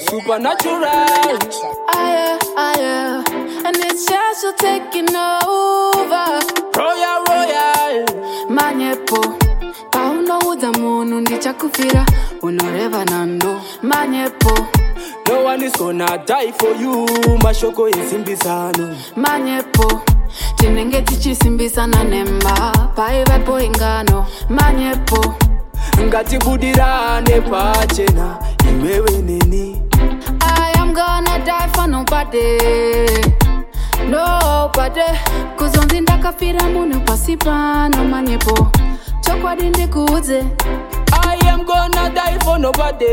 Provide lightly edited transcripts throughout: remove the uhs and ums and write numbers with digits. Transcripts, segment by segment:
Supernatural. Yeah. And it's just you taking over. Royal. Manyepo. Pauno uza munu ndichakufira. Unoreva nando. Manyepo. No one is gonna die for you. Mashoko yesimbisano. Manyepo. Chinenge tichisimbisana nemba. Paivepo ingano. Manyepo. Ngati budirane pachena. Iwewe neni. I am gonna die for nobody. Nobody. Kuzonzi ndakafira munu pasipano. Manyepo. Chokwadi ndikuze. I am gonna die for nobody.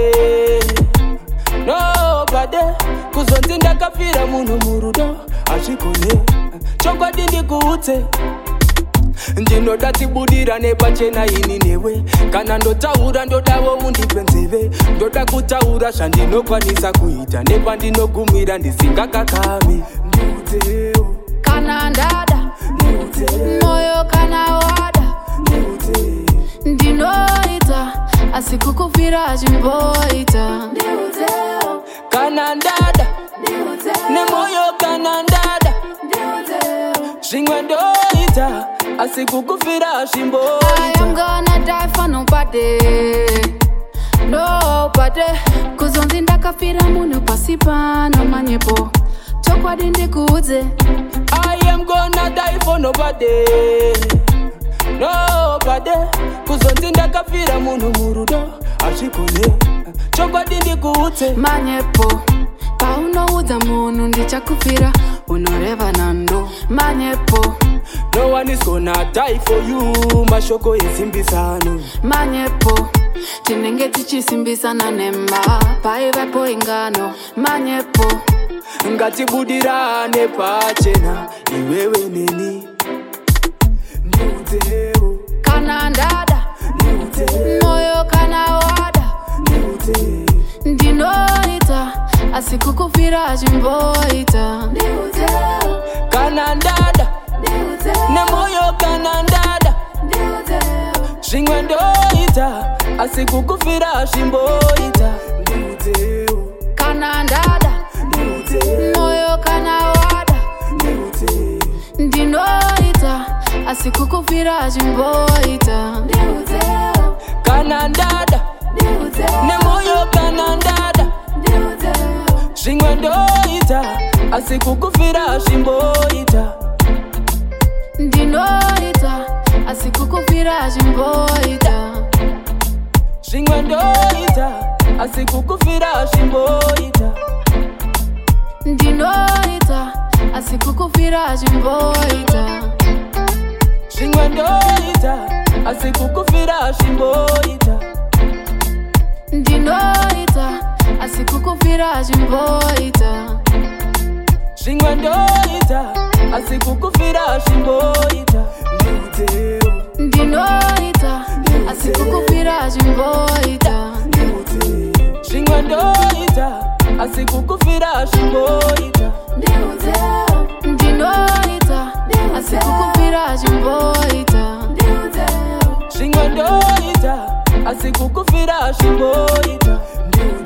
Nobody. Kuzonzi ndakafira munu murudo. Ashikone. Chokwadi ndikuze. Ndinoda tibudirane pachena ini newe. Kana ndotaura ndodawo undipenzeve. Ndoda kutaura shandinokwanisa kuita. Nepa ndinogumira ndisingakakame. Ndiuteo. Kana ndada. Ndiuteo. Moyo kana wada. Ndiuteo. Ndinoita. Asikukufira ajimboita. Ndiuteo. Kana ndada. Ndiuteo. Nemoyo kana ndada. Ndiuteo. Shingwe ndoita. Asikukufira shimboita. I am gonna die for nobody. Nobody. Kuzonzi ndakafira munu pasipano. Manyepo. Chokwadi ndikuze. I am gonna die for nobody. Nobody. Kuzonzi ndakafira munu murudo. Ashikone. Chokwadi ndikuze. Manyepo. Pauno uza munu ndichakufira. Unoreva nando. Manyepo. No one is gonna die for you. Mashoko yesimbisano. Manyepo. Chinenge tichisimbisana nemba. Paivepo ingano. Manyepo. Ngati budirane pachena. Iwewe neni. Ndiuteo. Kana ndada. Ndiuteo. Moyo kana wada. Ndiuteo. Ndinoita. Asikukufira ajimboita. Ndiuteo. Kana ndada. Ndiuteo. Nemoyo kana ndada. Ndiuteo. Shingwe ndoita. Asikukufira shimboita. Ndiuteo. Kana ndada. Ndiuteo. Moyo kana wada. Ndiuteo. Ndinoita. Asikukufira ajimboita. Ndiuteo. Kana ndada. Ndiuteo. Nemoyo kana ndada. Ndiuteo. Shingwe ndoita. Asikukufira shimboita. Ndinoita. Asikukufira ajimboita. Shingwe ndoita. Asikukufira shimboita. Ndinoita. Asikukufira ajimboita. Shingwe ndoita. Asikukufira shimboita. Ndinoita. Asikukufira ajimboita. Shingwe ndoita. Asikukufira shimboita. Ndiuteo. Ndinoita. Asikukufira ajimboita. Ndiuteo. Shingwe ndoita. Asikukufira shimboita. Ndiuteo. Ndinoita. Asikukufira ajimboita. Ndiuteo. Shingwe ndoita. Asikukufira shimboita. Ndiuteo.